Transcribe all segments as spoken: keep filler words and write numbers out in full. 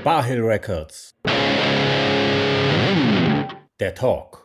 Barhill Records. Der Talk.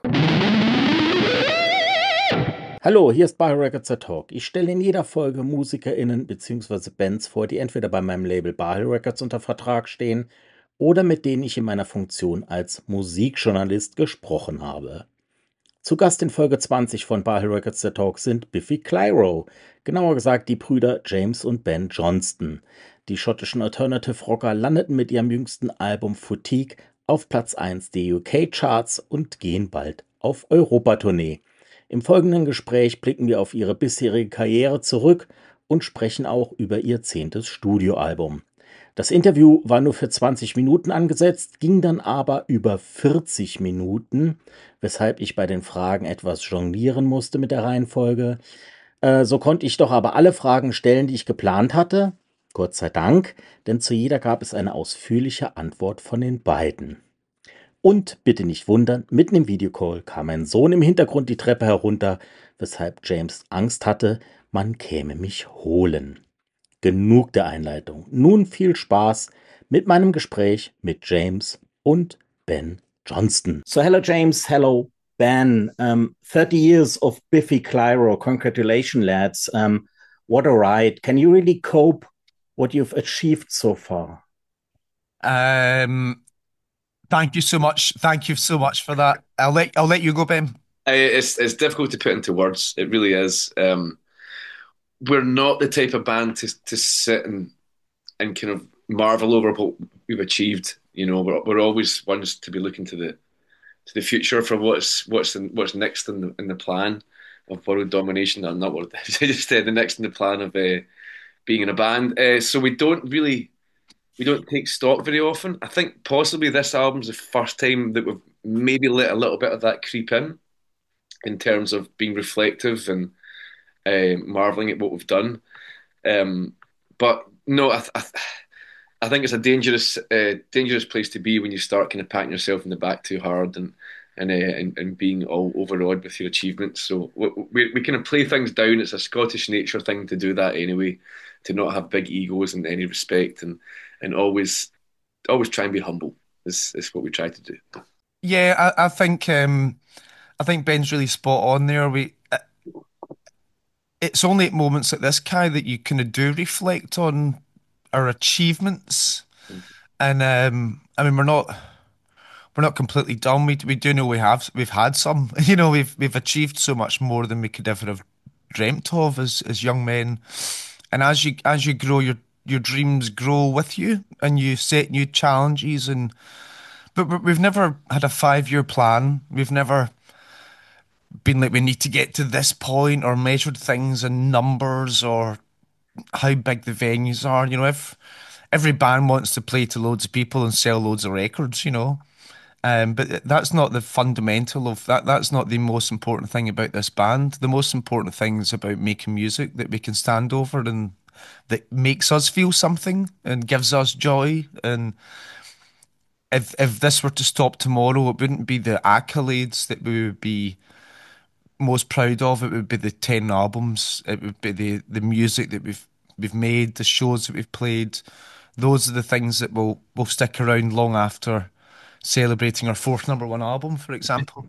Hallo, hier ist Barhill Records der Talk. Ich stelle in jeder Folge MusikerInnen bzw. Bands vor, die entweder bei meinem Label Barhill Records unter Vertrag stehen oder mit denen ich in meiner Funktion als Musikjournalist gesprochen habe. Zu Gast in Folge zwanzig von Barhill Records der Talk sind Biffy Clyro, genauer gesagt die Brüder James und Ben Johnston. Die schottischen Alternative Rocker landeten mit ihrem jüngsten Album Fatigue auf Platz eins der U K-Charts und gehen bald auf Europatournee. Im folgenden Gespräch blicken wir auf ihre bisherige Karriere zurück und sprechen auch über ihr zehntes Studioalbum. Das Interview war nur für zwanzig Minuten angesetzt, ging dann aber über vierzig Minuten, weshalb ich bei den Fragen etwas jonglieren musste mit der Reihenfolge. Äh, so konnte ich doch aber alle Fragen stellen, die ich geplant hatte. Gott sei Dank, denn zu jeder gab es eine ausführliche Antwort von den beiden. Und bitte nicht wundern, mitten im Videocall kam mein Sohn im Hintergrund die Treppe herunter, weshalb James Angst hatte, man käme mich holen. Genug der Einleitung. Nun viel Spaß mit meinem Gespräch mit James und Ben Johnston. So hello James, hello Ben. Um, thirty years of Biffy Clyro. Congratulations lads. Um, what a ride. Can you really cope what you've achieved so far? Um, thank you so much. Thank you so much for that. I'll let I'll let you go, Ben. I, it's it's difficult to put into words. It really is. Um, we're not the type of band to to sit and and kind of marvel over what we've achieved. You know, we're we're always ones to be looking to the to the future for what's what's in, what's next in the in the plan of world domination. No, not world. Just uh, the next in the plan of uh, being in a band. Uh, so we don't really we don't take stock very often. I think possibly this album's the first time that we've maybe let a little bit of that creep in in terms of being reflective and uh, marveling at what we've done. Um, but no, I, I, I think it's a dangerous, uh, dangerous place to be when you start kind of patting yourself in the back too hard and and uh, and, and being all overawed with your achievements. So we, we we kind of play things down. It's a Scottish nature thing to do that anyway, to not have big egos in any respect, and and always always try and be humble. Is is what we try to do. Yeah, I, I think um, I think Ben's really spot on there. We uh, it's only at moments like this, Kai, that you kind of do reflect on our achievements. And um, I mean, we're not we're not completely dumb. We we do know we have we've had some. You know, we've we've achieved so much more than we could ever have dreamt of as as young men. And as you as you grow, your your dreams grow with you, and you set new challenges. And but we- we've never had a five year plan. We've never been like we need to get to this point or measured things in numbers or how big the venues are. You know, if every band wants to play to loads of people and sell loads of records, you know. Um, but that's not the fundamental of that. That's not the most important thing about this band. The most important thing is about making music that we can stand over and that makes us feel something and gives us joy. And if if this were to stop tomorrow, it wouldn't be the accolades that we would be most proud of. It would be the ten albums. It would be the the music that we've we've made, the shows that we've played. Those are the things that will will stick around long after celebrating our fourth number one album, for example.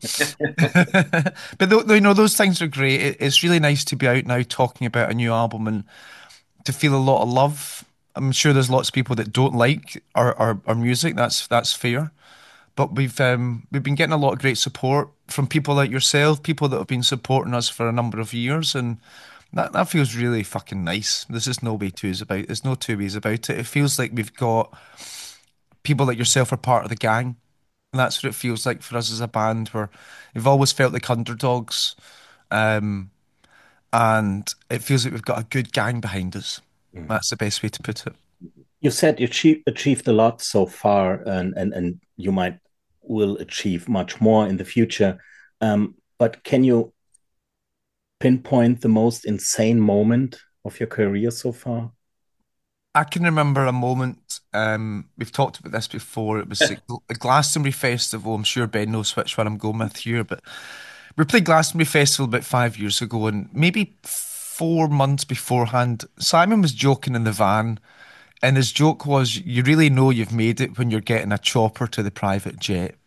But tho- you know, those things are great. It, it's really nice to be out now talking about a new album and to feel a lot of love. I'm sure there's lots of people that don't like our, our, our music. That's that's fair. But we've um, we've been getting a lot of great support from people like yourself, people that have been supporting us for a number of years, and that that feels really fucking nice. There's just no way twos about. There's no two ways about it. It feels like we've got people like yourself are part of the gang, and that's what it feels like for us as a band. Where we've always felt like underdogs, um, and it feels like we've got a good gang behind us. Mm. That's the best way to put it. You said you achieve, achieved a lot so far, and, and, and you might will achieve much more in the future. Um, but can you pinpoint the most insane moment of your career so far? I can remember a moment. Um, we've talked about this before. It was the the Glastonbury Festival. I'm sure Ben knows which one I'm going with here, but we played Glastonbury Festival about five years ago, and maybe four months beforehand, Simon was joking in the van And his joke was, you really know you've made it when you're getting a chopper to the private jet.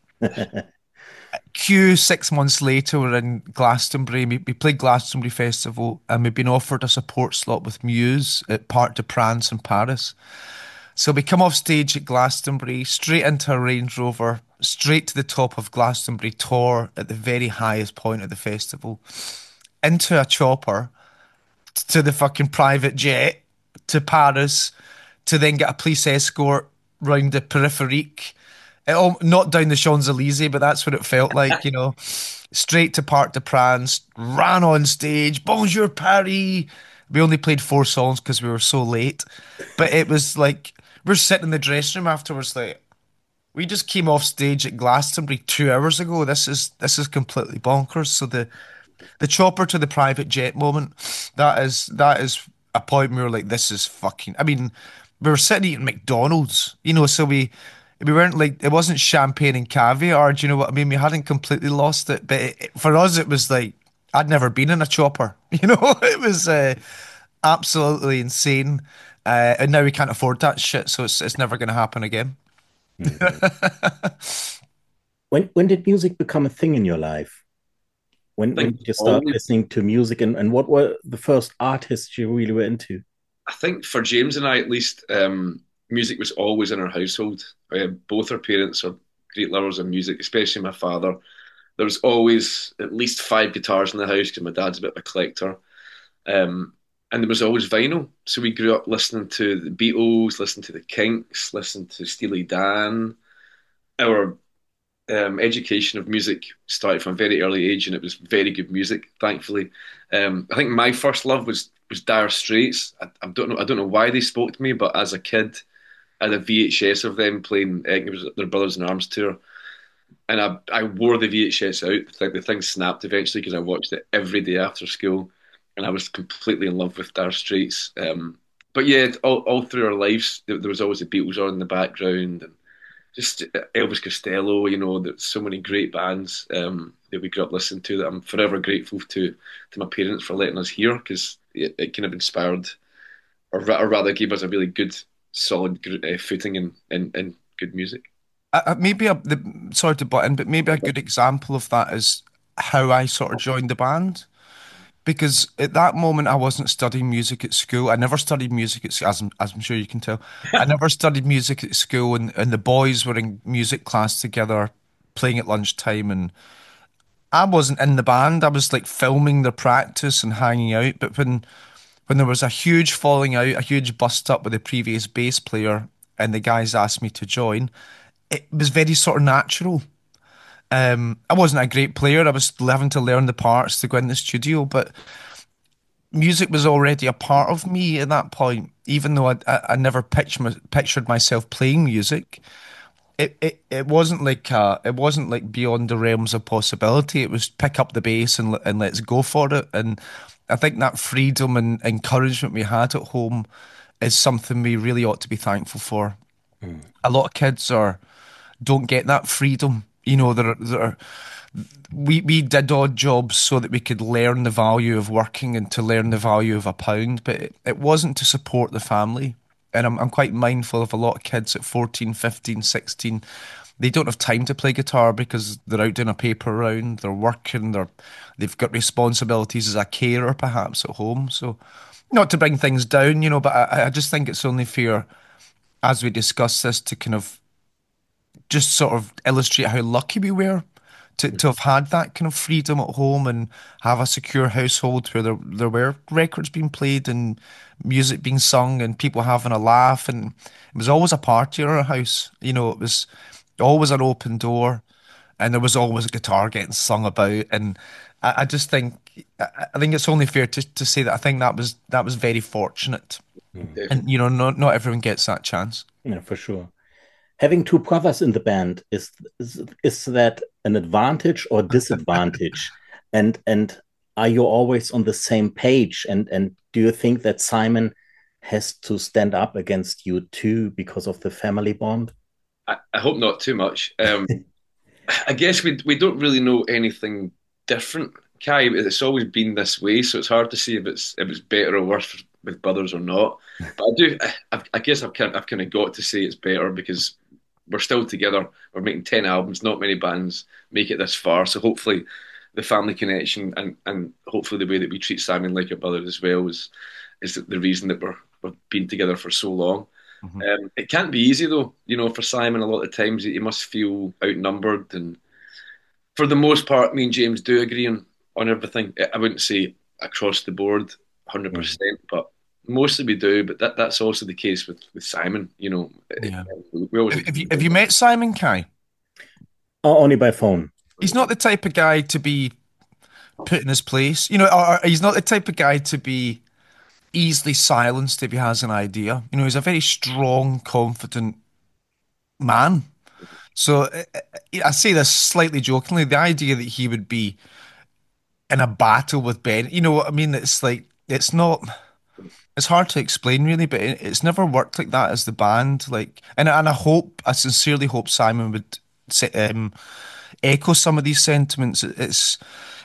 Q, six months later, we're in Glastonbury. We, we played Glastonbury Festival and we've been offered a support slot with Muse at Parc de France in Paris. So we come off stage at Glastonbury, straight into a Range Rover, straight to the top of Glastonbury Tor at the very highest point of the festival, into a chopper, to the fucking private jet, to Paris, to then get a police escort round the Périphérique. It all, not down the Champs-Élysées, but that's what it felt like, you know. Straight to Parc de France, ran on stage, Bonjour Paris. We only played four songs because we were so late. But it was like, we're sitting in the dressing room afterwards, like, we just came off stage at Glastonbury two hours ago. This is this is completely bonkers. So the the chopper to the private jet moment, that is that is a point where we were like, this is fucking. I mean, we were sitting eating McDonald's, you know, so we we weren't like, it wasn't champagne and caviar. Do you know what I mean? We hadn't completely lost it, but it, for us, it was like I'd never been in a chopper. You know, it was uh, absolutely insane, uh, and now we can't afford that shit, so it's it's never going to happen again. Mhm. When when did music become a thing in your life? When I when think did you start always, listening to music, and, and what were the first artists you really were into? I think for James and I at least, um, music was always in our household. Uh, both our parents are great lovers of music, especially my father. There was always at least five guitars in the house because my dad's a bit of a collector. Um, and there was always vinyl. So we grew up listening to the Beatles, listening to the Kinks, listening to Steely Dan. Our um, education of music started from a very early age, and it was very good music, thankfully. Um, I think my first love was was Dire Straits. I, I don't know, I don't know why they spoke to me, but as a kid, I had a V H S of them playing. I think it was their Brothers in Arms tour, and I I wore the V H S out. Like the thing snapped eventually because I watched it every day after school, and I was completely in love with Dire Straits. Um, but yeah, all, all through our lives, there, there was always the Beatles on in the background, and just Elvis Costello. You know, there's so many great bands um, that we grew up listening to that I'm forever grateful to to my parents for letting us hear because it, it kind of inspired, or, ra- or rather, gave us a really good, solid uh, footing in, in in good music. Uh, uh, maybe a, the sorry to butt in, but maybe a good example of that is how I sort of joined the band. Because at that moment, I wasn't studying music at school. I never studied music at school, as I'm, as I'm sure you can tell. I never studied music at school, and, and the boys were in music class together, playing at lunchtime, and I wasn't in the band. I was like filming their practice and hanging out. But when when there was a huge falling out, a huge bust up with the previous bass player, and the guys asked me to join, it was very sort of natural. Um, I wasn't a great player. I was having to learn the parts to go in the studio, but music was already a part of me at that point. Even though I, I, I never pictured, my, pictured myself playing music, it, it, it wasn't like uh, it wasn't like beyond the realms of possibility. It was pick up the bass and and let's go for it. And I think that freedom and encouragement we had at home is something we really ought to be thankful for. Mm. A lot of kids are don't get that freedom. You know, there are, there are, we we did odd jobs so that we could learn the value of working and to learn the value of a pound, but it, it wasn't to support the family. And I'm I'm quite mindful of a lot of kids at fourteen, fifteen, sixteen. They don't have time to play guitar because they're out doing a paper round, they're working, they're they've got responsibilities as a carer perhaps at home. So not to bring things down, you know, but I, I just think it's only fair as we discuss this to kind of just sort of illustrate how lucky we were to, to have had that kind of freedom at home and have a secure household where there there were records being played and music being sung and people having a laugh, and it was always a party in our house. You know, it was always an open door, and there was always a guitar getting sung about. And I, I just think I, I think it's only fair to, to say that I think that was that was very fortunate, Mm. and you know, not not everyone gets that chance. Yeah, for sure. Having two brothers in the band, is is is that an advantage or disadvantage? And and are you always on the same page? And and do you think that Simon has to stand up against you too because of the family bond? I, I hope not too much. Um, I guess we we don't really know anything different, Kai. It's always been this way, so it's hard to say if it's if it's better or worse with brothers or not. But I do. I've I guess I've kind of, I've kind of got to say it's better because we're still together. We're making ten albums. Not many bands make it this far. So hopefully, the family connection and and hopefully the way that we treat Simon like a brother as well is is the reason that we're we've been together for so long. Mhm. Um, it can't be easy though. You know, for Simon, a lot of times he must feel outnumbered, and for the most part, me and James do agree on on everything. I wouldn't say across the board, one hundred Mhm. percent, but mostly we do. But that that's also the case with with Simon. You know, Yeah. we always Have have agree you on have you that. met Simon Kai? O- only by phone. He's not the type of guy to be put in his place. You know, or, or he's not the type of guy to be easily silenced if he has an idea. You know, he's a very strong, confident man. So uh, uh, I say this slightly jokingly. The idea that he would be in a battle with Ben, you know what I mean? It's like it's not. It's hard to explain really, but it, it's never worked like that as the band. Like, and and I hope, I sincerely hope Simon would se- um, echo some of these sentiments. It- It's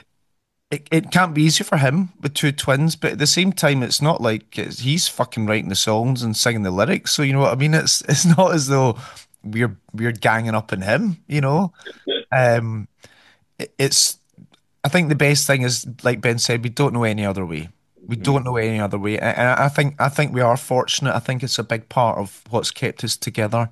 it, it can't be easy for him with two twins, but at the same time, it's not like it's, he's fucking writing the songs and singing the lyrics. So you know what I mean? It's it's not as though we're we're ganging up on him. You know, um, it, it's. I think the best thing is, like Ben said, we don't know any other way. We don't know any other way, and I think I think we are fortunate. I think it's a big part of what's kept us together.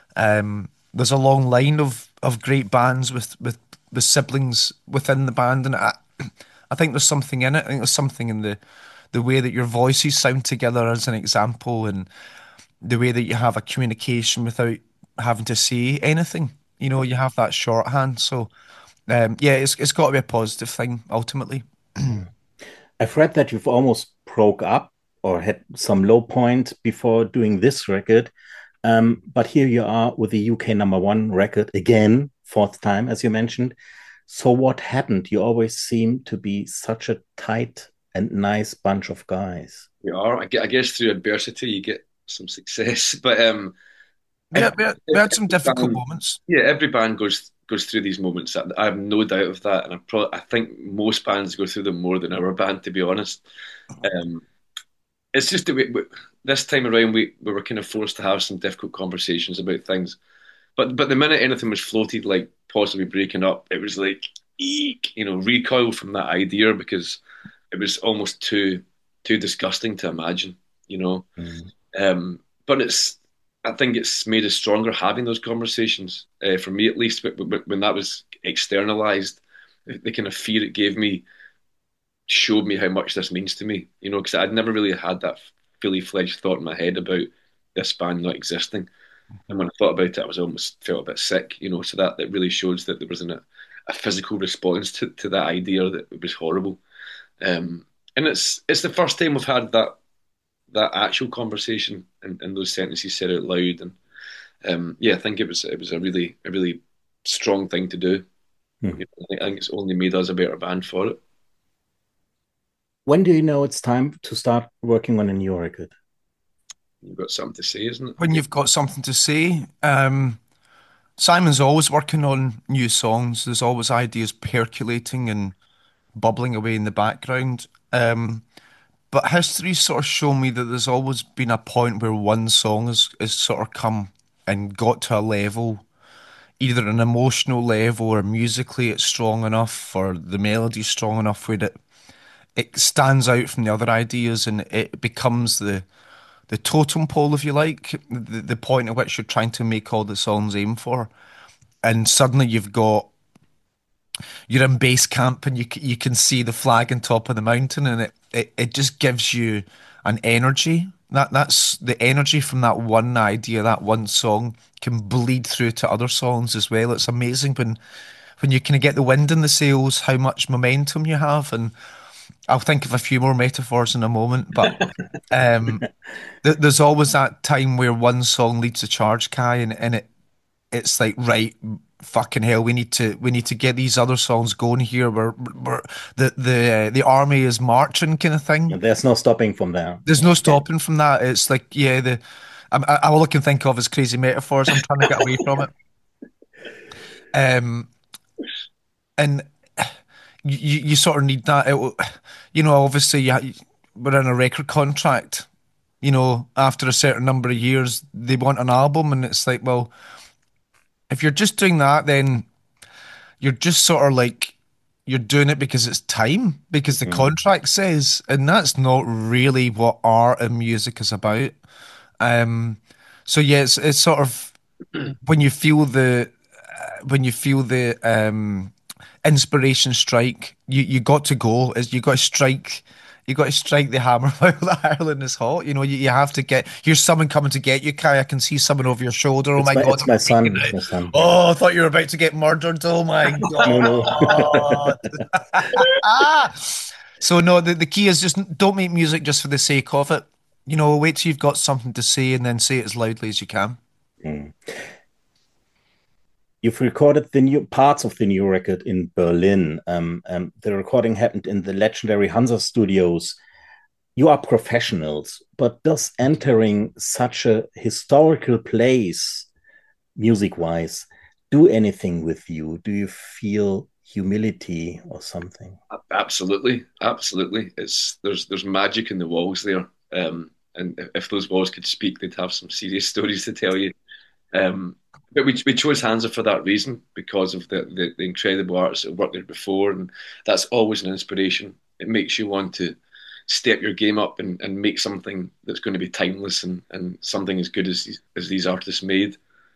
Um, there's a long line of, of great bands with, with the siblings within the band, and I, I think there's something in it. I think there's something in the the way that your voices sound together, as an example, and the way that you have a communication without having to say anything. You know, you have that shorthand. So, um, yeah, it's it's got to be a positive thing ultimately. Mm. I've read that you've almost broke up or had some low point before doing this record. Um, but here you are with the U K number one record again, fourth time, as you mentioned. So what happened? You always seem to be such a tight and nice bunch of guys. We are. I gue- I guess through adversity you get some success, but um, We every, had, we had, we had some every difficult band, moments. yeah, every band goes goes through these moments. I, I have no doubt of that, and I pro I think most bands go through them more than our band, to be honest. Um, it's just that we, we, this time around we, we were kind of forced to have some difficult conversations about things. But but the minute anything was floated, like possibly breaking up, it was like, eek, you know, recoil from that idea because it was almost too too disgusting to imagine, you know. Mm. Um, but it's, I think it's made us stronger having those conversations. Uh, for me, at least, but, but when that was externalized, the, the kind of fear it gave me showed me how much this means to me. You know, because I'd never really had that fully fledged thought in my head about this band not existing. And when I thought about it, I was almost felt a bit sick. You know, so that that really shows that there wasn't a, a physical response to, to that idea that it was horrible. Um, and it's it's the first time we've had that that actual conversation and, and those sentences said out loud. And um, yeah, I think it was it was a really a really strong thing to do. Hmm. You know, I think, I think it's only made us a better band for it. When do you know it's time to start working on a new record? You've got something to say, isn't it? When you've got something to say, um, Simon's always working on new songs. There's always ideas percolating and bubbling away in the background. Um, but history's sort of shown me that there's always been a point where one song has, has sort of come and got to a level, either an emotional level or musically it's strong enough or the melody's strong enough where it, it stands out from the other ideas and it becomes the the totem pole, if you like, the, the point at which you're trying to make all the songs aim for. And suddenly you've got you're in base camp and you you can see the flag on top of the mountain, and it, it, it just gives you an energy. That that's the energy from that one idea, that one song can bleed through to other songs as well. It's amazing when when you kind of get the wind in the sails, how much momentum you have. And I'll think of a few more metaphors in a moment, but um, th- there's always that time where one song leads the charge, Kai, and, and it it's like, right, fucking hell, we need to we need to get these other songs going here. We're, we're the the uh, the army is marching, kind of thing. There's no stopping from there. There's no Okay. stopping from that. It's like, yeah, the I'm, I, all I can think of is crazy metaphors. I'm trying to get away from it. Um, and you you sort of need that. It, you know, obviously, you, we're in a record contract. You know, after a certain number of years, they want an album, and it's like, well, if you're just doing that, then you're just sort of like you're doing it because it's time, because the Mm. contract says, and that's not really what art and music is about. Um, so yeah, it's it's sort of when you feel the when you feel the um inspiration strike, you you got to go. Is you got to strike. You got to strike the hammer while the Ireland is hot. You know, you, you have to get. Here's someone coming to get you, Kai. I can see someone over your shoulder. Oh It's my my God, it's they're my freaking son. It's out. my son. Yeah. Oh, I thought you were about to get murdered. Oh my No, no. God. Ah. So no, the, the key is just don't make music just for the sake of it. You know, wait till you've got something to say and then say it as loudly as you can. Mm. You've recorded the new parts of the new record in Berlin. Um, um, the recording happened in the legendary Hansa Studios. You are professionals, but does entering such a historical place, music-wise, do anything with you? Do you feel humility or something? Absolutely, absolutely. It's there's there's magic in the walls there. Um, and if, if those walls could speak, they'd have some serious stories to tell you. Um, but we we chose Hansa for that reason because of the, the, the incredible artists that worked there before, and that's always an inspiration. It makes you want to step your game up and, and make something that's going to be timeless and, and something as good as these, as these artists made.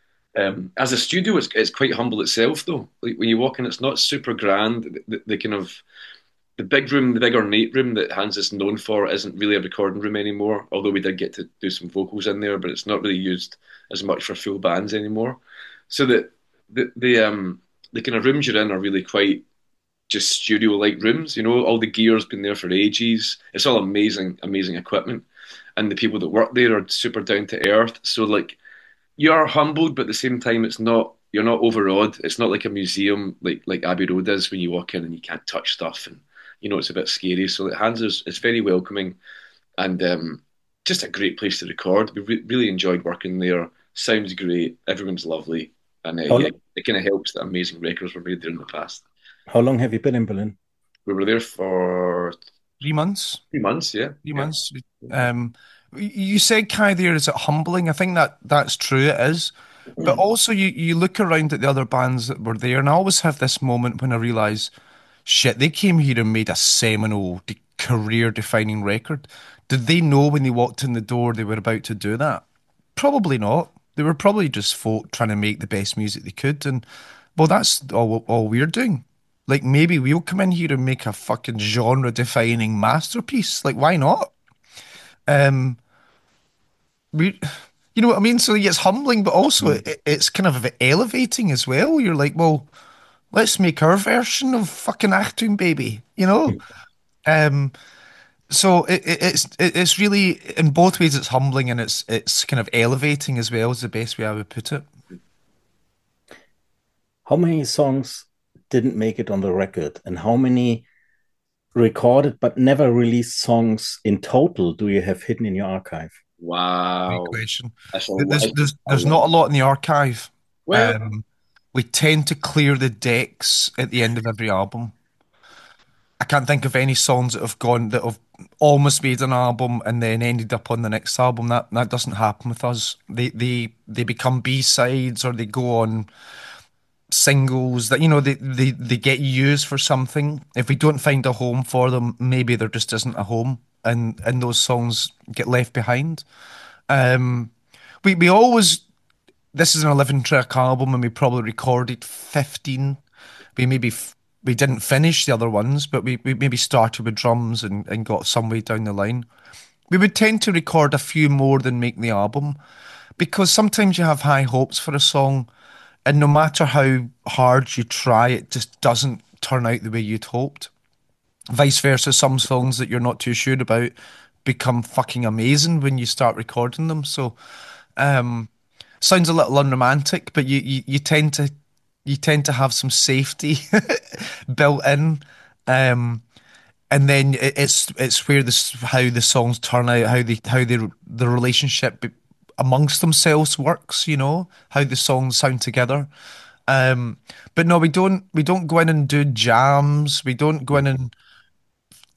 Um, as a studio, it's, it's quite humble itself, though. Like when you walk in, it's not super grand. The, the kind of the big room, the big ornate room that Hans is known for, isn't really a recording room anymore. Although we did get to do some vocals in there, but it's not really used as much for full bands anymore. So that the the um the kind of rooms you're in are really quite just studio like rooms. You know, all the gear's been there for ages. It's all amazing, amazing equipment, and the people that work there are super down to earth. So like you are humbled, but at the same time, it's not. You're not overawed. It's not like a museum like like Abbey Road is when you walk in and you can't touch stuff and you know it's a bit scary. So the Hands is, is very welcoming and um, just a great place to record. We re- really enjoyed working there. Sounds great. Everyone's lovely, and uh, yeah, How, it kind of helps that amazing records were made there in the past. how long have you been in Berlin? We were there for Three months. three months. Yeah, Three yeah. months. Um, you said, Kai, there, is it humbling? I think that that's true, it is. But also, you, you look around at the other bands that were there, and I always have this moment when I realise, shit, they came here and made a seminal, de- career-defining record. Did they know when they walked in the door they were about to do that? Probably not. They were probably just folk trying to make the best music they could, and well, that's all all we're doing. Like maybe we'll come in here and make a fucking genre-defining masterpiece. Like why not? Um, we, you know what I mean? So yeah, it's humbling, but also Mm. it, it's kind of elevating as well. You're like, well, let's make our version of fucking Achtung Baby, you know? Um, so it, it, it's it, it's really in both ways. It's humbling and it's it's kind of elevating as well. Is the best way I would put it. How many songs didn't make it on the record, and how many recorded but never released songs in total do you have hidden in your archive? Great Wow, question. that's a, There's that's there's a there's lot. not a lot in the archive. Well, Um, we tend to clear the decks at the end of every album. I can't think of any songs that have gone that have almost made an album and then ended up on the next album. That that doesn't happen with us. They they they become B sides or they go on singles that you know they, they they get used for something. If we don't find a home for them, maybe there just isn't a home, and and those songs get left behind. Um, we we always this is an eleven track album and we probably recorded fifteen. We maybe f- we didn't finish the other ones, but we, we maybe started with drums and, and got some way down the line. We would tend to record a few more than make the album because sometimes you have high hopes for a song, and no matter how hard you try, it just doesn't turn out the way you'd hoped. Vice versa, some songs that you're not too sure about become fucking amazing when you start recording them. So, um, sounds a little unromantic, but you, you, you tend to you tend to have some safety built in. Um, and then it- it's it's where this how the songs turn out, how they how they the relationship be- amongst themselves works. You know how the songs sound together. Um, but no, we don't we don't go in and do jams. We don't go in and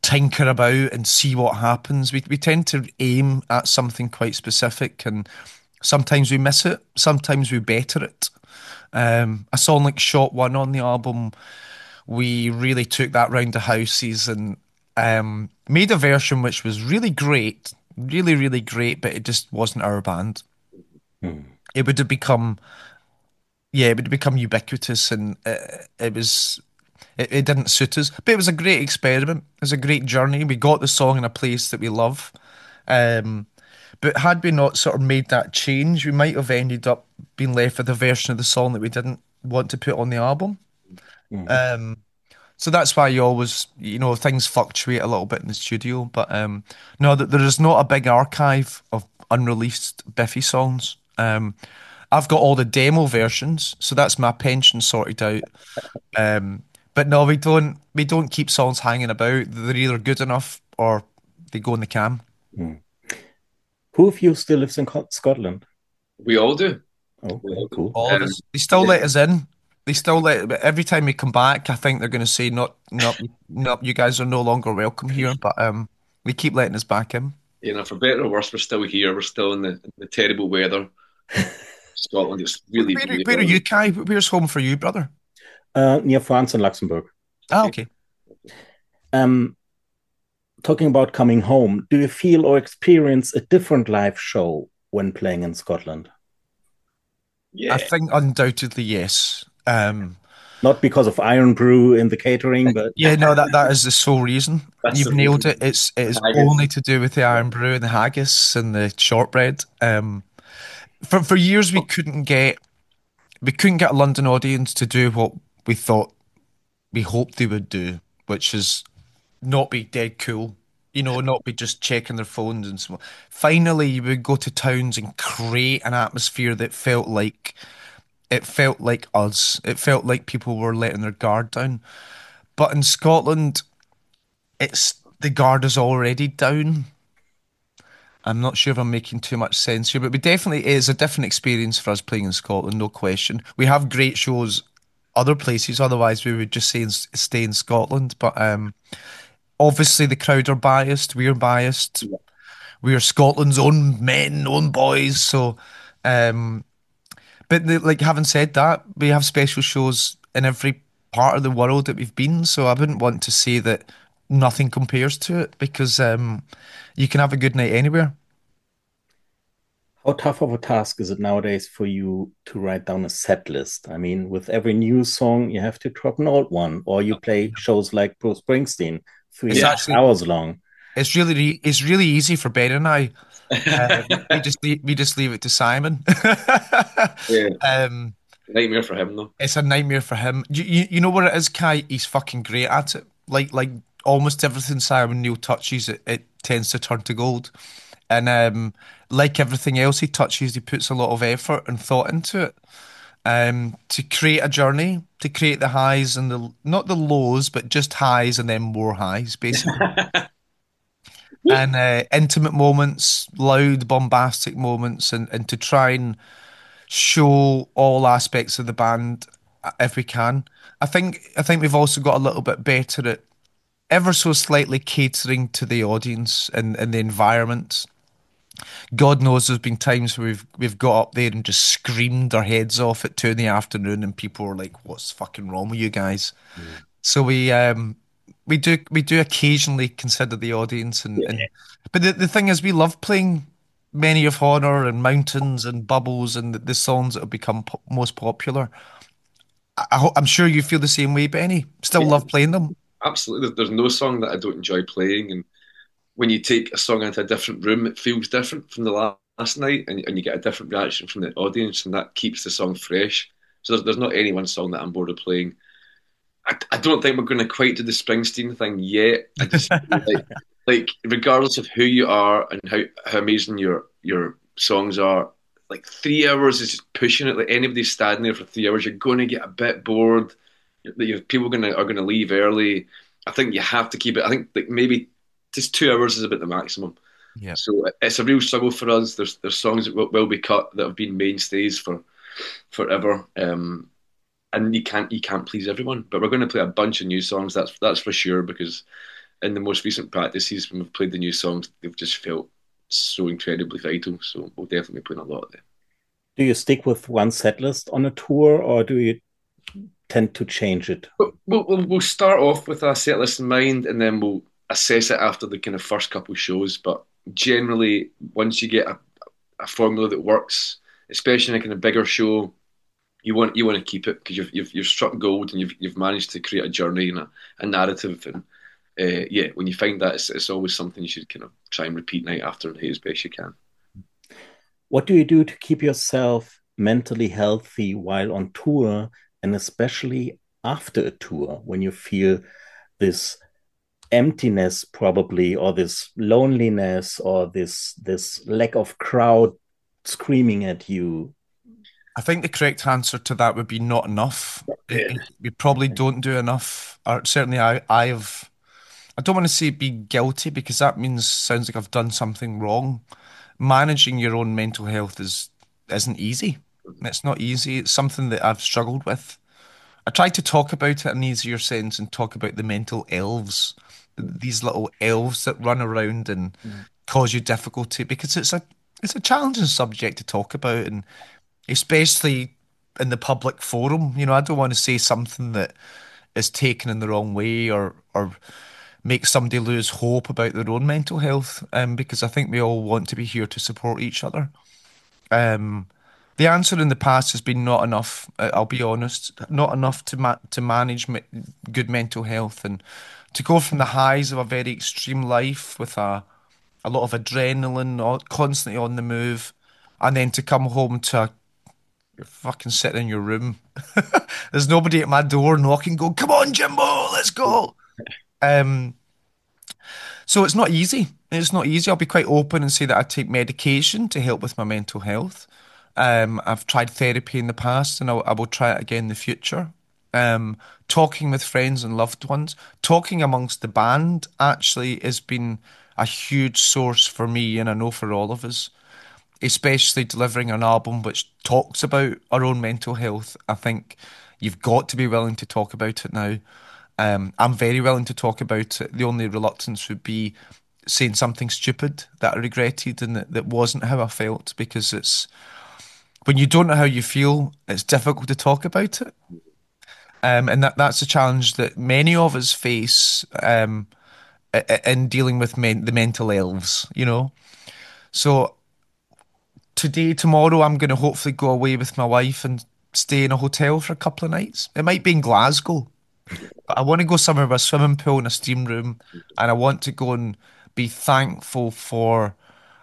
tinker about and see what happens. We we tend to aim at something quite specific, and sometimes we miss it, sometimes we better it. Um, a song like Shot One on the album, we really took that round the houses and um, made a version which was really great, really, really great, but it just wasn't our band. Hmm. It would have become, yeah, it would have become ubiquitous, and uh, it was, it, it didn't suit us. But it was a great experiment. It was a great journey. We got the song in a place that we love. Um, but had we not sort of made that change, we might have ended up being left with a version of the song that we didn't want to put on the album. Hmm. Um, so that's why you always, you know, things fluctuate a little bit in the studio. But um, no, that there is not a big archive of unreleased Biffy songs. Um, I've got all the demo versions, so that's my pension sorted out. Um, but no, we don't. We don't keep songs hanging about. They're either good enough or they go in the can. Hmm. Who of you still lives in Co- Scotland? We all do. We Okay, all do. cool. All of Um, us. They still let us in. They still let. But every time we come back, I think they're going to say, "Not, not, not. You guys are no longer welcome here." But um, they keep letting us back in. you know, for better or worse, we're still here. We're still in the, in the terrible weather. Scotland, it's really, Where, are- really where are hot. you, Kai? Where's home for you, brother? Uh, near France and Luxembourg. Ah, Okay. okay. Um, talking about coming home, do you feel or experience a different live show when playing in Scotland? I Yeah, think undoubtedly yes. Um, Not because of Iron Brew in the catering, but yeah, no, that that is the sole reason. that's You've the nailed it. reason. It's it is Haggis. only to do with the Yeah. iron brew and the haggis and the shortbread. Um, for for years we couldn't get we couldn't get a London audience to do what we thought we hoped they would do, which is not be dead cool. You know, not be just checking their phones and so. Finally, you would go to towns and create an atmosphere that felt like it felt like us. It felt like people were letting their guard down. But in Scotland, it's the guard is already down. I'm not sure if I'm making too much sense here, but we definitely it is a different experience for us playing in Scotland, no question. We have great shows other places, otherwise we would just stay in, stay in Scotland. But um, obviously the crowd are biased. We're biased. We are Scotland's own men, own boys. So, um, but the, like having said that, we have special shows in every part of the world that we've been. So I wouldn't want to say that nothing compares to it because um, you can have a good night anywhere. how tough of a task is it nowadays for you to write down a set list? I mean, with every new song, you have to drop an old one, or you play shows like Bruce Springsteen, three It's Yeah. actually hours long. it's really re- it's really easy for Ben and I. Um, we just leave, we just leave it to Simon. Yeah. um, Nightmare for him, though. it's a nightmare for him. You, you you know what it is, Kai? He's fucking great at it. Like like almost everything Simon Neil touches, it, it tends to turn to gold. And um, like everything else he touches, he puts a lot of effort and thought into it. Um, to create a journey, to create the highs and the not the lows, but just highs and then more highs, basically. And uh, intimate moments, loud, bombastic moments, and, and to try and show all aspects of the band uh, if we can. I think I think we've also got a little bit better at ever so slightly catering to the audience and, and the environment. God knows there's been times where we've we've got up there and just screamed our heads off at two in the afternoon, and people were like, "What's fucking wrong with you guys?" Mm. So we um we do we do occasionally consider the audience and, Yeah. and but the, the thing is we love playing Many of Honor and Mountains and Bubbles and the, the songs that have become po most popular. I, I ho- I'm sure you feel the same way, Benny. Still Yeah, love playing them. absolutely. There's, there's no song that I don't enjoy playing. And when you take a song into a different room, it feels different from the la- last night, and, and you get a different reaction from the audience, and that keeps the song fresh. So there's, there's not any one song that I'm bored of playing. I, I don't think we're going to quite do the Springsteen thing yet. I just feel like, like regardless of who you are and how, how amazing your your songs are, like three hours is just pushing it. Like anybody standing there for three hours, you're going to get a bit bored. That you people gonna are going to leave early. I think you have to keep it. I think like maybe just two hours is about the maximum. Yeah. So it's a real struggle for us. There's there's songs that will, will be cut that have been mainstays for forever. Um, and you can't you can't please everyone. But we're going to play a bunch of new songs. That's that's for sure because in the most recent practices when we've played the new songs, they've just felt so incredibly vital. So we'll definitely be putting a lot there. Do you stick with one set list on a tour, or do you tend to change it? We'll, we'll, we'll start off with a set list in mind, and then we'll assess it after the kind of first couple of shows. But generally, once you get a, a formula that works, especially in a kind of bigger show, you want you want to keep it because you've, you've you've struck gold and you've you've managed to create a journey and a, a narrative. And uh, yeah, when you find that, it's, it's always something you should kind of try and repeat night after night as best you can. What do you do to keep yourself mentally healthy while on tour, and especially after a tour when you feel this emptiness probably, or this loneliness, or this this lack of crowd screaming at you? I think the correct answer to that would be not enough. It- Yeah. it- we probably don't do enough, or certainly I, I've. I don't want to say be guilty because that means sounds like I've done something wrong. Managing your own mental health is isn't easy. It's not easy. It's something that I've struggled with. I try to talk about it in an easier sense and talk about the mental elves, these little elves that run around and Mm. cause you difficulty because it's a it's a challenging subject to talk about, and especially in the public forum. You know, I don't want to say something that is taken in the wrong way or or make somebody lose hope about their own mental health. Um, because I think we all want to be here to support each other. Um, the answer in the past has been not enough. uh, I'll be honest, not enough to ma to manage me good mental health and to go from the highs of a very extreme life with a a lot of adrenaline, all, constantly on the move, and then to come home to a, you're fucking sitting in your room. There's nobody at my door knocking, going, "Come on, Jimbo, let's go." Um, so it's not easy. It's not easy. I'll be quite open and say that I take medication to help with my mental health. Um, I've tried therapy in the past, and I, I will try it again in the future. Um, talking with friends and loved ones, talking amongst the band actually has been a huge source for me, and I know for all of us, especially delivering an album which talks about our own mental health. I think you've got to be willing to talk about it now. Um, I'm very willing to talk about it. The only reluctance would be saying something stupid that I regretted and that, that wasn't how I felt, because it's when you don't know how you feel, it's difficult to talk about it. Um, and that, that's a challenge that many of us face um, i- i- in dealing with men, the mental elves, you know. So today, tomorrow, I'm going to hopefully go away with my wife and stay in a hotel for a couple of nights. It might be in Glasgow, but I want to go somewhere with a swimming pool and a steam room, and I want to go and be thankful for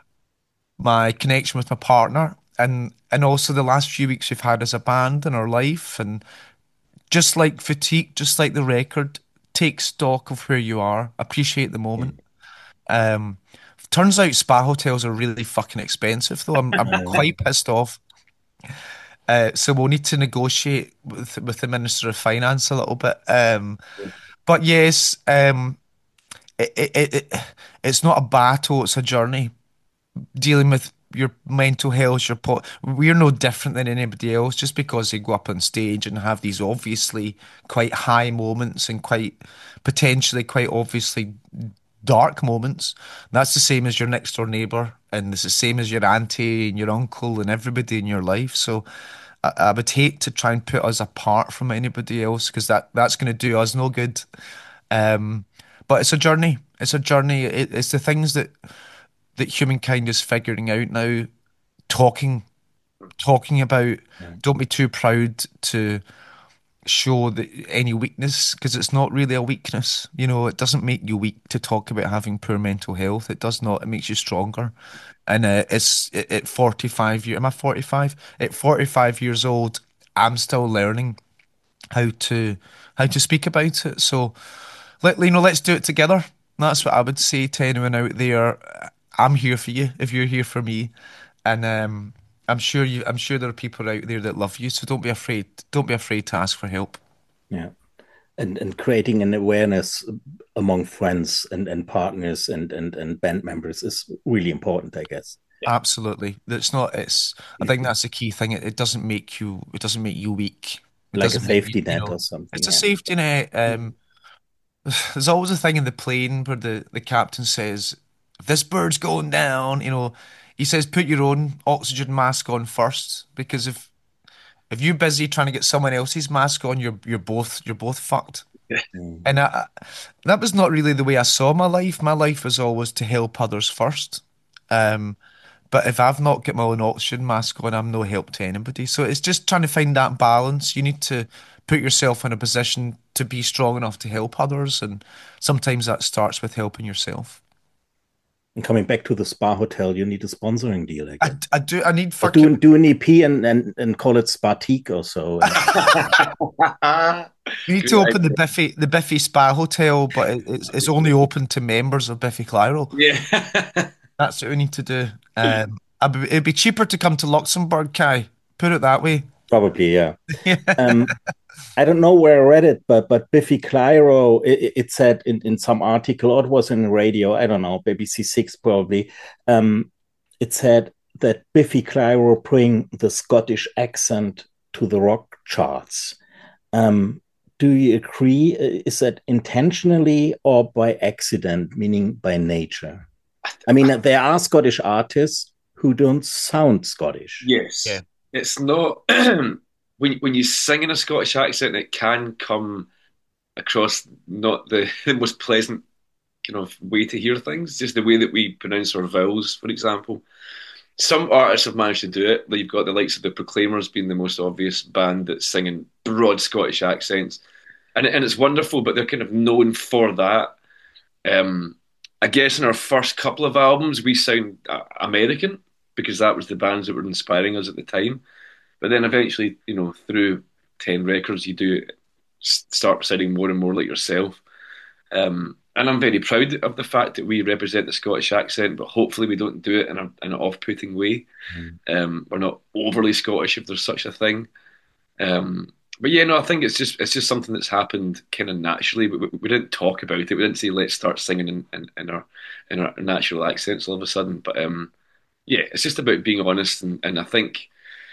my connection with my partner, and and also the last few weeks we've had as a band in our life. And just like Fatigue, just like the record, take stock of where you are, appreciate the moment. Um, turns out spa hotels are really fucking expensive, though. I'm I'm Uh, quite pissed off. Uh, so we'll need to negotiate with with the Minister of Finance a little bit. Um, but yes, um, it, it, it, it it's not a battle; it's a journey. Dealing with your mental health, your po we're no different than anybody else. Just because they go up on stage and have these obviously quite high moments and quite potentially quite obviously dark moments, that's the same as your next door neighbor, and it's the same as your auntie and your uncle and everybody in your life. So I, I would hate to try and put us apart from anybody else, because that that's going to do us no good. Um, but it's a journey. It's a journey. It, it's the things that that humankind is figuring out now, talking talking about. yeah. Don't be too proud to show that any weakness, because it's not really a weakness. You know, it doesn't make you weak to talk about having poor mental health. It does not. It makes you stronger. And uh, it's at forty-five years. Am I forty-five? At forty-five years old, I'm still learning how to how to speak about it. So let you know, let's do it together. That's what I would say to anyone out there. I'm here for you if you're here for me, and um, I'm sure you. I'm sure there are people out there that love you. So don't be afraid. Don't be afraid to ask for help. Yeah. And and creating an awareness among friends and, and partners and, and, and band members is really important, I guess. Absolutely. It's not. It's. I think that's the key thing. It, it doesn't make you. It doesn't make you weak. It Like a doesn't make you. safety You net know. or something. It's a Yeah. safety net. Um, there's always a thing in the plane where the, the captain says, if this bird's going down, you know, he says put your own oxygen mask on first because if if you're busy trying to get someone else's mask on, you're you're both you're both fucked. Mm. And I, that was not really the way I saw my life. My life was always to help others first. Um, but if I've not got my own oxygen mask on, I'm no help to anybody. So it's just trying to find that balance. You need to put yourself in a position to be strong enough to help others, and sometimes that starts with helping yourself. And coming back to the spa hotel, you need a sponsoring deal, I I, guess. I do. I need Or do fucking. do an E P and and, and call it Spartique or so. And We need Good to open the idea. Biffy the Biffy Spa Hotel, but it, it's it's only open to members of Biffy Clyro. Yeah. That's what we need to do. Um, I'd be- it'd be cheaper to come to Luxembourg, Kai. Put it that way. probably, yeah. Yeah. Um, I don't know where I read it, but but Biffy Clyro, it, it said in, in some article, or it was in radio, I don't know, B B C Six probably. Um, it said that Biffy Clyro bring the Scottish accent to the rock charts. Um, do you agree? Is that intentionally or by accident, meaning by nature? I mean, there are Scottish artists who don't sound Scottish. Yeah. Yes. It's not when when you sing in a Scottish accent, it can come across not the, the most pleasant kind of way to hear things. Just the way that we pronounce our vowels, for example. Some artists have managed to do it. Like you've got the likes of the Proclaimers being the most obvious band that's singing broad Scottish accents, and and it's wonderful. But they're kind of known for that. Um, I guess in our first couple of albums, we sound uh, American because that was the bands that were inspiring us at the time. But then eventually, you know, through ten records, you do start sounding more and more like yourself. Um, and I'm very proud of the fact that we represent the Scottish accent, but hopefully we don't do it in, a, in an off-putting way. Mm. Um, we're not overly Scottish if there's such a thing. Um, but yeah, no, I think it's just it's just something that's happened kind of naturally. We, we, we didn't talk about it. We didn't say let's start singing in, in, in our in our natural accents all of a sudden. But um, yeah, it's just about being honest, and, and I think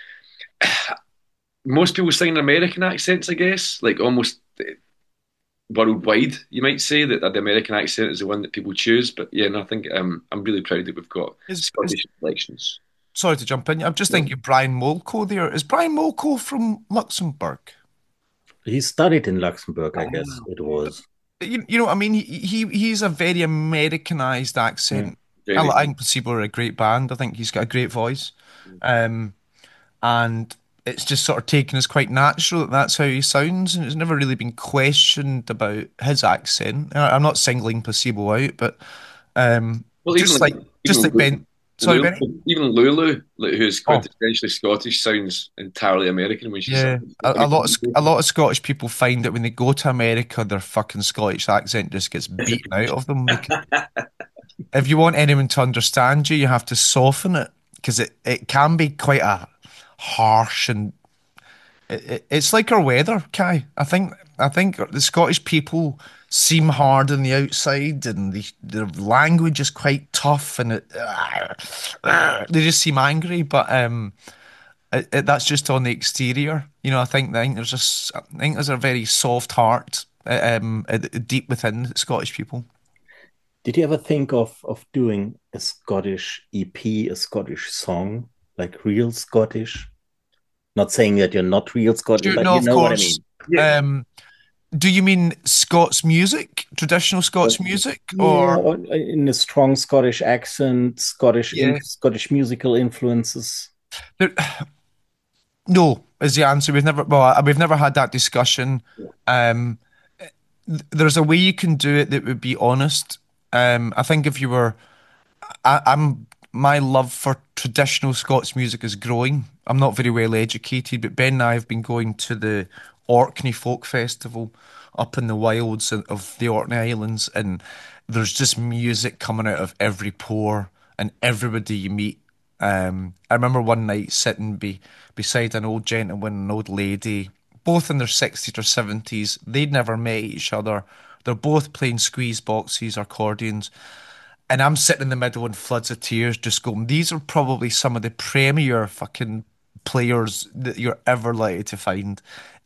most people sing in American accents, I guess, like almost worldwide, you might say that, that the American accent is the one that people choose. But yeah, no, I think um, I'm really proud that we've got Is is Scottish selections. sorry to jump in. I'm just Yeah. thinking Brian Molko there. Is Brian Molko from Luxembourg? He studied in Luxembourg, I guess Ah, it okay. was. You, you know what I mean? He, he he's a very Americanized Mm. accent. I, li- Very. I think Placebo are a great band. I think he's got a great voice. Um, and it's just sort of taken as quite natural that that's how he sounds, and it's never really been questioned about his accent. I- I'm not singling Placebo out, but um, Well, even just like like just even like Ben. Sorry, Lulu, Benny. even Lulu, like, who's Oh, quintessentially Scottish, sounds entirely American when she yeah. sings. A, a lot of Sc- a lot of Scottish people find that when they go to America, their fucking Scottish accent just gets beaten out of them. Because if you want anyone to understand you, you have to soften it because it, it can be quite a harsh and it, it, it's like our weather, Kai. I think I think the Scottish people seem hard on the outside and the their language is quite tough and it, they just seem angry, but um, it, it, that's just on the exterior. You know, I think I think there's just I think there's a very soft heart uh, um, uh, deep within Scottish people. Did you ever think of of doing a Scottish E P, a Scottish song, like real Scottish? Not saying that you're not real Scottish, Do but no, you of know what I course. mean. Yeah, Um, do you mean Scots music, traditional Scots music, Yeah, or or in a strong Scottish accent, Scottish in yeah? Scottish musical influences. There, no, is the answer. We've never, well, uh, we've never had that discussion. Um, th- there's a way you can do it that would be honest. Um, I think if you were, I, I'm, my love for traditional Scots music is growing. I'm not very well educated, but Ben and I have been going to the Orkney Folk Festival up in the wilds of of the Orkney Islands, and there's just music coming out of every pore, and everybody you meet. Um, I remember one night sitting be, beside an old gentleman and an old lady, both in their sixties or seventies. They'd never met each other. They're both playing squeeze boxes, accordions, and I'm sitting in the middle in floods of tears, just going, these are probably some of the premier fucking players that you're ever likely to find.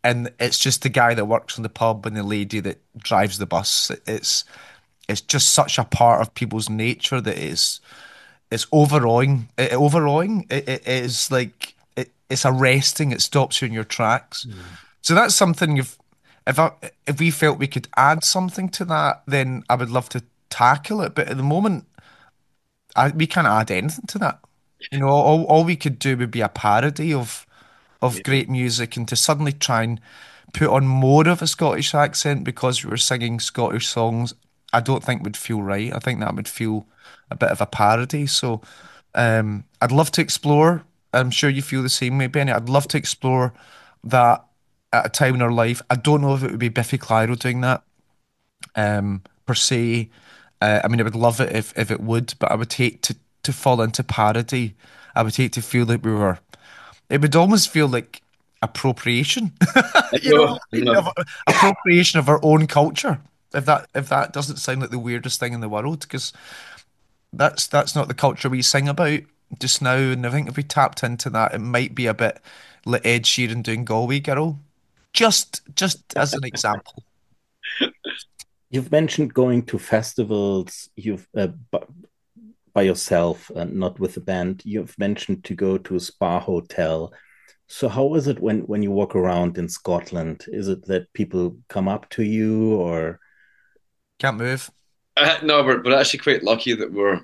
and it's just the guy that works in the pub and the lady that drives the bus. It's it's just such a part of people's nature that is it's overawing. It, overawing. It, it is like it, it's arresting. It stops you in your tracks. Mm. So that's something you've. If I, if we felt we could add something to that, then I would love to tackle it. But at the moment, I, we can't add anything to that. You know, all, all we could do would be a parody of of Yeah. great music, and to suddenly try and put on more of a Scottish accent because we were singing Scottish songs, I don't think would feel right. I think that would feel a bit of a parody. So um, I'd love to explore. I'm sure you feel the same way, Benny. I'd love to explore that at a time in our life. I don't know if it would be Biffy Clyro doing that um, per se. Uh, I mean, I would love it if if it would, but I would hate to to fall into parody. I would hate to feel like we were. It would almost feel like appropriation. I You know know, what I I mean? know. Of appropriation of our own culture. If that if that doesn't sound like the weirdest thing in the world, because that's that's not the culture we sing about just now. And I think if we tapped into that, it might be a bit like Ed Sheeran doing Galway Girl. Just just as an example. You've mentioned going to festivals. You've uh, bu- by yourself and not with the band. You've mentioned to go to a spa hotel. So how is it when when you walk around in Scotland? Is it that people come up to you or Can't move. Uh, no, we're, we're actually quite lucky that we're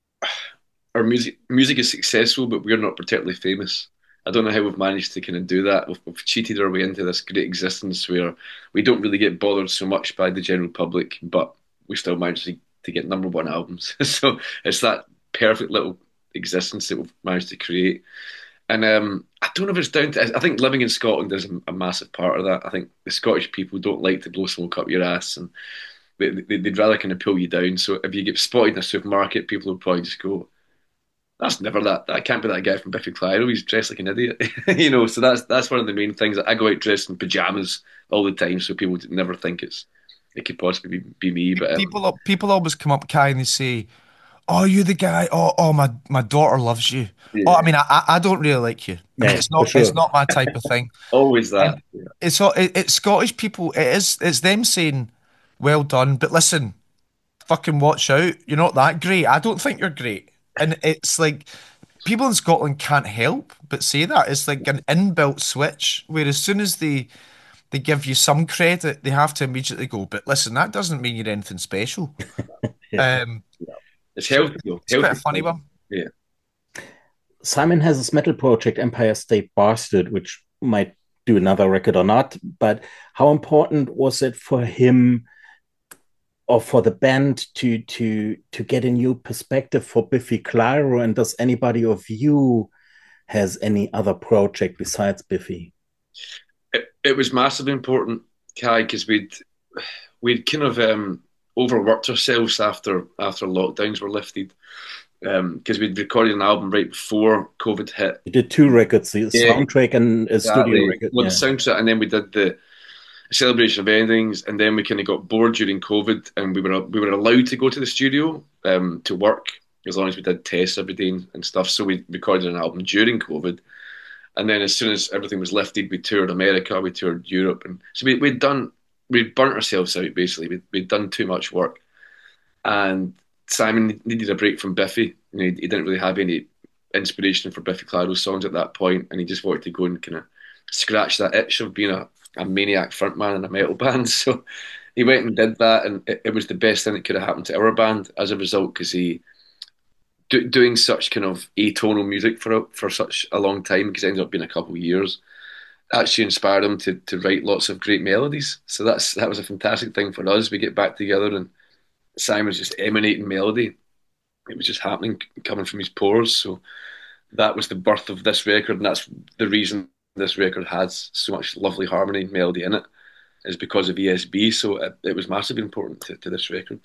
our music music is successful, but we're not particularly famous. I don't know how we've managed to kind of do that. We've, we've cheated our way into this great existence where we don't really get bothered so much by the general public, but we still manage to, to get number one albums. So it's that perfect little existence that we've managed to create. And um, I don't know if it's down to. I think living in Scotland is a, a massive part of that. I think the Scottish people don't like to blow smoke up your ass, and they, they, they'd rather kind of pull you down. So if you get spotted in a supermarket, people will probably just go, that's never that. That can't be that guy from Biffy Clyro. He's dressed like an idiot, you know. So that's that's one of the main things. I go out dressed in pajamas all the time, so people would never think it's it could possibly be, be me. But um, People people always come up, Kai, and they say, "Oh, you the guy? Oh, oh, my my daughter loves you." Oh, I yeah, mean, I I I don't really like you. I mean, yeah, it's for not it's sure. not my type of thing. always that. And it's all it, it's Scottish people. It is it's them saying, "Well done," but listen, fucking watch out. You're not that great. I don't think you're great. And it's like people in Scotland can't help but say that. It's like an inbuilt switch where as soon as they they give you some credit, they have to immediately go, but listen, that doesn't mean you're anything special. Yeah. Um, Yeah. It's so healthy though. it's quite a Healthy. funny one. Yeah. Simon has his metal project Empire State Bastard, which might do another record or not, but how important was it for him or for the band to to to get a new perspective for Biffy Clyro? And does anybody of you has any other project besides Biffy? It, it was massively important, Kai, because we'd we'd kind of um, overworked ourselves after after lockdowns were lifted. Because um, we'd recorded an album right before COVID hit. You did two records, the Yeah, soundtrack and a studio exactly. record. Well, the Yeah. soundtrack, and then we did the celebration of endings, and then we kind of got bored during COVID, and we were we were allowed to go to the studio um, to work as long as we did tests every day and, and stuff. So we recorded an album during COVID, and then as soon as everything was lifted, we toured America, we toured Europe, and so we, we'd done we'd burnt ourselves out basically. We'd, we'd done too much work, and Simon needed a break from Biffy. You know, he, he didn't really have any inspiration for Biffy Clyro's songs at that point, and he just wanted to go and kind of scratch that itch of being a, a maniac frontman in a metal band. So he went and did that, and it, it was the best thing that could have happened to our band as a result, because he do, doing such kind of atonal music for a, for such a long time, because it ended up being a couple of years, actually inspired him to to write lots of great melodies. So that's that was a fantastic thing for us. We get back together and Simon was just emanating melody. It was just happening, coming from his pores. So that was the birth of this record, and that's the reason this record has so much lovely harmony and melody in it, is because of E S B. So it, it was massively important to, to this record.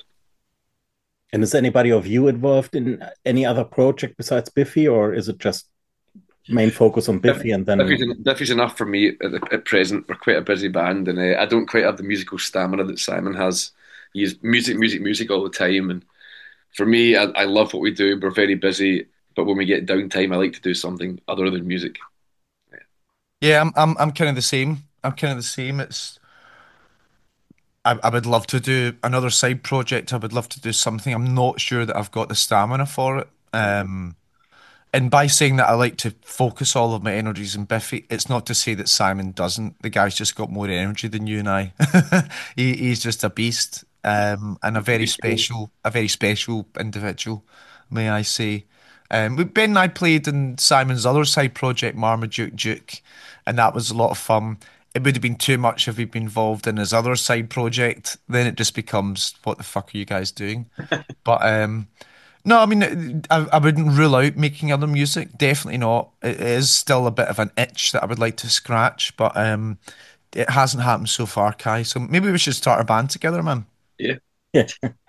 And is anybody of you involved in any other project besides Biffy, or is it just main focus on Biffy and Biffy's, then en- Biffy's enough for me at, the, at present. We're quite a busy band, and uh, I don't quite have the musical stamina that Simon has. He's music, music, music all the time, and for me, I, I love what we do. We're very busy, but when we get downtime, I like to do something other than music. Yeah, I'm I'm I'm kind of the same. I'm kind of the same. It's I, I would love to do another side project. I would love to do something. I'm not sure that I've got the stamina for it. Um, and by saying that I like to focus all of my energies in Biffy, it's not to say that Simon doesn't. The guy's just got more energy than you and I. he, he's just a beast, um, and a very special, a very special individual, may I say. Um, but Ben and I played in Simon's other side project, Marmaduke Duke, and that was a lot of fun. It would have been too much if we'd been involved in his other side project. Then it just becomes, what the fuck are you guys doing? But um, no, I mean, I, I wouldn't rule out making other music. Definitely not. It is still a bit of an itch that I would like to scratch, but um, it hasn't happened so far, Kai. So maybe we should start a band together, man. Yeah. Yeah.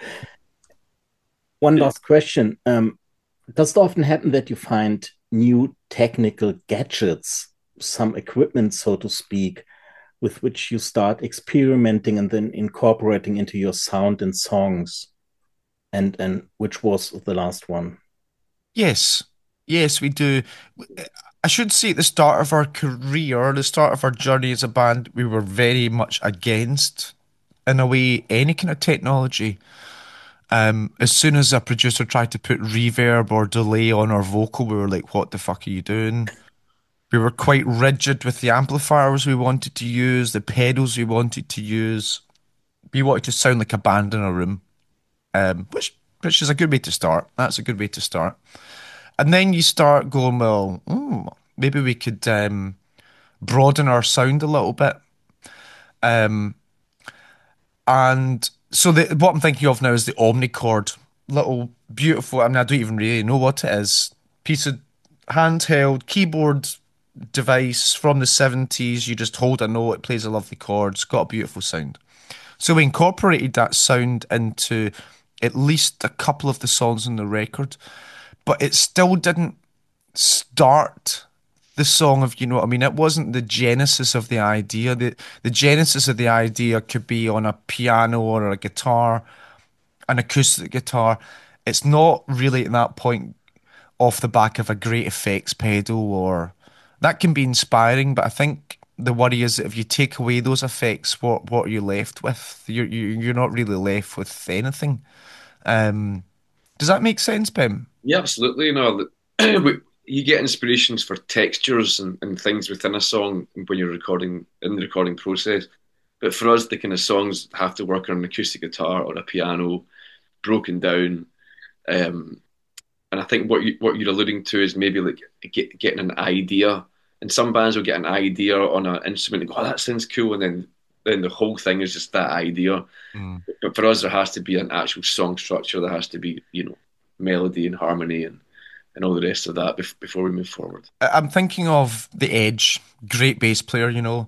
One last question. Um, does it often happen that you find new technical gadgets, some equipment, so to speak, with which you start experimenting and then incorporating into your sound and songs? And and which was the last one? Yes, yes, we do. I should say at the start of our career, the start of our journey as a band, we were very much against, in a way, any kind of technology. Um, as soon as a producer tried to put reverb or delay on our vocal, we were like, what the fuck are you doing? We were quite rigid with the amplifiers we wanted to use, the pedals we wanted to use. We wanted to sound like a band in a room, um, which which is a good way to start. That's a good way to start. And then you start going, well, hmm, maybe we could um, broaden our sound a little bit. Um, and so the, what I'm thinking of now is the Omnichord, little beautiful. I mean, I don't even really know what it is. Piece of handheld keyboard device from the seventies. You just hold a note, it plays a lovely chord, it's got a beautiful sound. So we incorporated that sound into at least a couple of the songs on the record, but it still didn't start the song, of you know what I mean. It wasn't the genesis of the idea. The the genesis of the idea could be on a piano or a guitar, an acoustic guitar. It's not really at that point off the back of a great effects pedal, or that can be inspiring, but I think the worry is that if you take away those effects, what what are you left with? You're you, you're not really left with anything. Um, does that make sense, Pim? Yeah, absolutely. No, we- you get inspirations for textures and, and things within a song when you're recording in the recording process. But for us, the kind of songs have to work on an acoustic guitar or a piano, broken down. Um, and I think what you what you're alluding to is maybe like get, getting an idea. And some bands will get an idea on an instrument and go, "Oh, that sounds cool," and then then the whole thing is just that idea. Mm. But for us, there has to be an actual song structure. There has to be, you know, melody and harmony and and all the rest of that bef- before we move forward. I- I'm thinking of The Edge, great bass player, you know.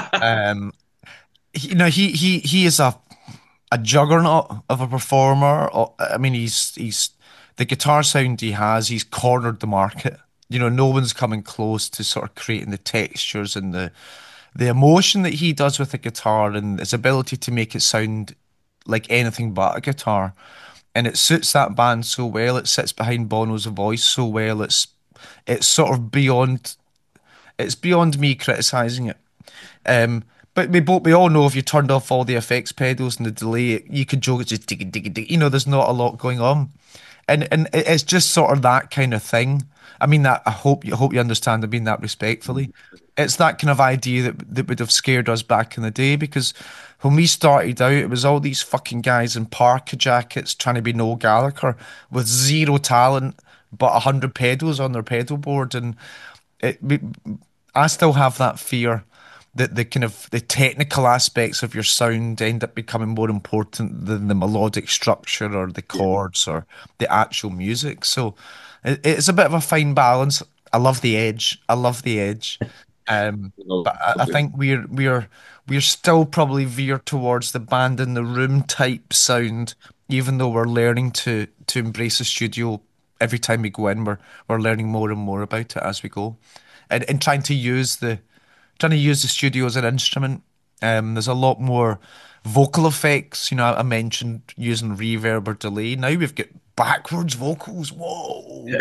Um, he, you know, he he he is a a juggernaut of a performer. Oh, I mean, he's he's the guitar sound he has. He's cornered the market. You know, no one's coming close to sort of creating the textures and the the emotion that he does with the guitar and his ability to make it sound like anything but a guitar. And it suits that band so well. It sits behind Bono's voice so well. It's it's sort of beyond it's beyond me criticizing it. Um, but we both we all know if you turned off all the effects pedals and the delay, you could joke it's just diggy diggy diggy. You know, there's not a lot going on, and and it's just sort of that kind of thing. I mean that. I hope you I hope you understand. I mean that respectfully. It's that kind of idea that that would have scared us back in the day because when we started out, it was all these fucking guys in parka jackets trying to be Noel Gallagher with zero talent but a hundred pedals on their pedal board, and it. We, I still have that fear that the kind of the technical aspects of your sound end up becoming more important than the melodic structure or the Yeah, chords or the actual music. So it, it's a bit of a fine balance. I love the edge. I love the edge. Um, but I, I think we're we're we're still probably veered towards the band in the room type sound, even though we're learning to to embrace the studio every time we go in. We're we're learning more and more about it as we go, and and trying to use the trying to use the studio as an instrument. Um, there's a lot more vocal effects. You know, I, I mentioned using reverb or delay. Now we've got backwards vocals. Whoa!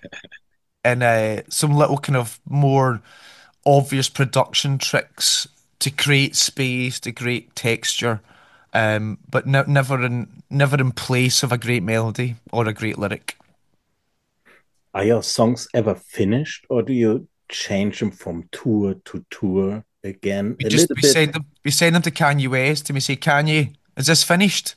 And uh, some little kind of more obvious production tricks to create space, to create texture, um, but ne- never in never in place of a great melody or a great lyric. Are your songs ever finished, or do you change them from tour to tour again We a just little we bit? send them we send them to Kanye West and we say, Kanye, is this finished?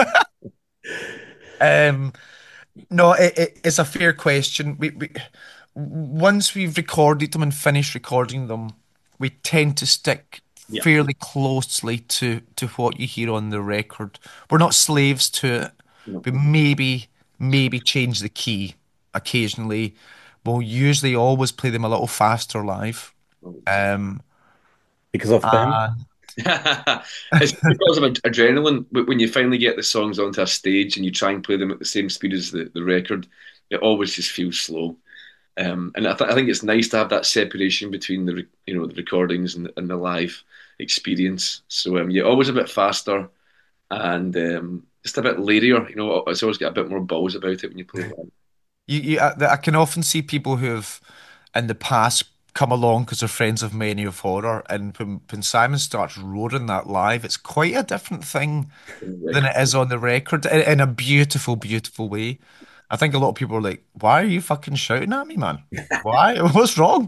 um, no, it, it, it's a fair question. We, we once we've recorded them and finished recording them, we tend to stick Yeah. fairly closely to to what you hear on the record. We're not slaves to it. No. We maybe maybe change the key occasionally. We'll usually always play them a little faster live. Um, Because of Ben? uh, It's because of ad- adrenaline. But when you finally get the songs onto a stage and you try and play them at the same speed as the, the record, it always just feels slow. Um, and I, th- I think it's nice to have that separation between the re- you know the recordings and, and the live experience. So um, you're always a bit faster and um, just a bit lairier. You know, it's always got a bit more balls about it when you play it. you, you, I, I can often see people who have in the past come along because they're friends of many of horror, and when, when Simon starts roaring that live, it's quite a different thing than it is on the record in, in a beautiful, beautiful way. I think a lot of people are like, "Why are you fucking shouting at me, man? Why? What's wrong?"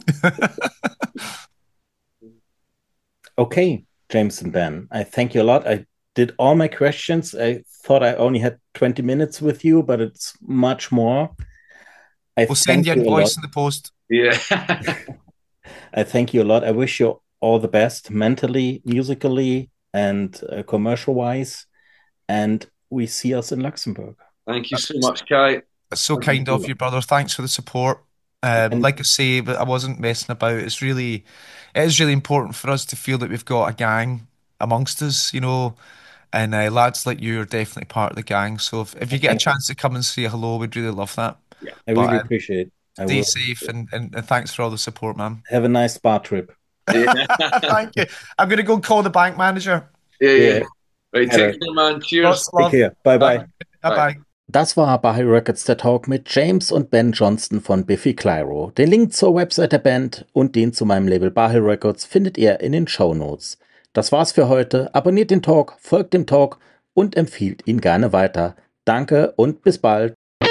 Okay, James and Ben, I thank you a lot. I did all my questions. I thought I only had twenty minutes with you, but it's much more. I We'll send thank you an you a lot. invoice in the post. Yeah. I thank you a lot. I wish you all the best mentally, musically, and uh, commercial-wise. And we see us in Luxembourg. Thank you so much, Kai. That's so Thank you kind so of much. you, brother. Thanks for the support. Um, And like I say, but I wasn't messing about. It's really, it is really important for us to feel that we've got a gang amongst us, you know. And uh, lads like you are definitely part of the gang. So if, if you get a thank you. chance to come and say hello, we'd really love that. Yeah. I But really um, appreciate it. I stay will. safe and, and, and thanks for all the support, man. Have a nice spa trip. Yeah. Thank you. I'm gonna go call the bank manager. Yeah, Yeah. yeah. Right, Have a- take care, man. Cheers. Lots of Take love. care. Bye bye. Bye bye. Das war Bahi Records der Talk mit James und Ben Johnston von Biffy Clyro. Den Link zur Website der Band und den zu meinem Label Bahi Records findet ihr in den Shownotes. Das war's für heute. Abonniert den Talk, folgt dem Talk und empfiehlt ihn gerne weiter. Danke und bis bald.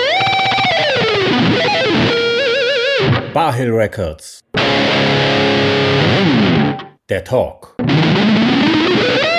Bahi Records. Der Talk.